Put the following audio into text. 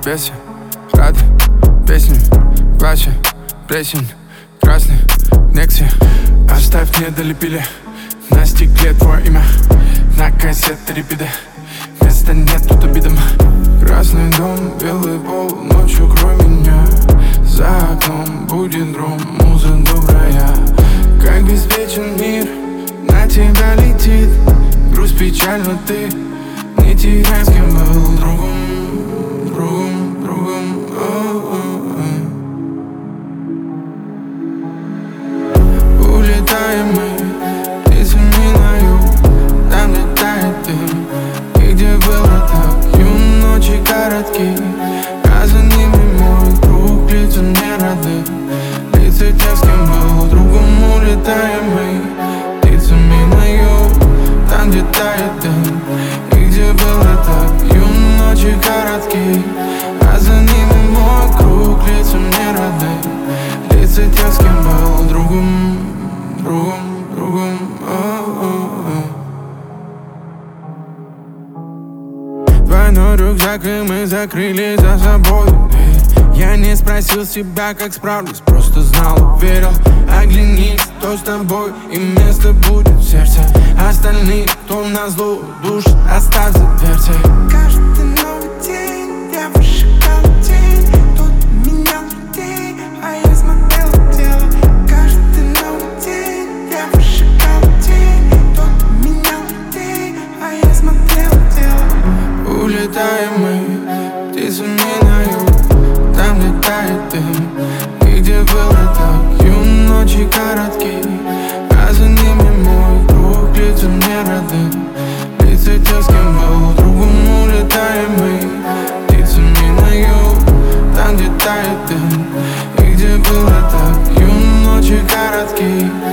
весе, рады песни, плача, плесень, красный Некси. Оставь, не долепили на стекле твое имя, на кассеты репиды, места нет тут обидам. Красный дом, белый пол, ночью крой меня. За окном будет гром, муза добрая. Как беспечен мир, на тебя летит грусть, печаль, но ты не теряй, с кем был другом. Улетаем мы птицами на юг, там летает дым. И где было так, ночи короткие, а за ними мой круг, лица мне рады. Лица тех, с кем был другом. Улетаем мы птицами на юг, там где тает дым. И где было так, ночи короткие, а за ними мой круг, лица мне рады. Лица тех, с кем был другом. Двойной рюкзак, и мы закрыли за собой дверь. Я не спросил себя, как справлюсь, просто знал, верил. Оглянись, кто с тобой, и место будет в сердце. Остальные, кто назло душит, оставь за дверцей. Каждый новый день я выжигал тень. Тут менял людей, а я смотрел в тело. Каждый новый день я выжигал тень. Тут менял людей, а я смотрел в тело. Улетаем мы птицами на юг, там летает дым. И где было так, ночи короткие, а за ними мой круг, лица мне рады. Лица тех, с кем был другом. Улетаем мы птицами на юг, там где тает дым. И где было так, ночи короткие,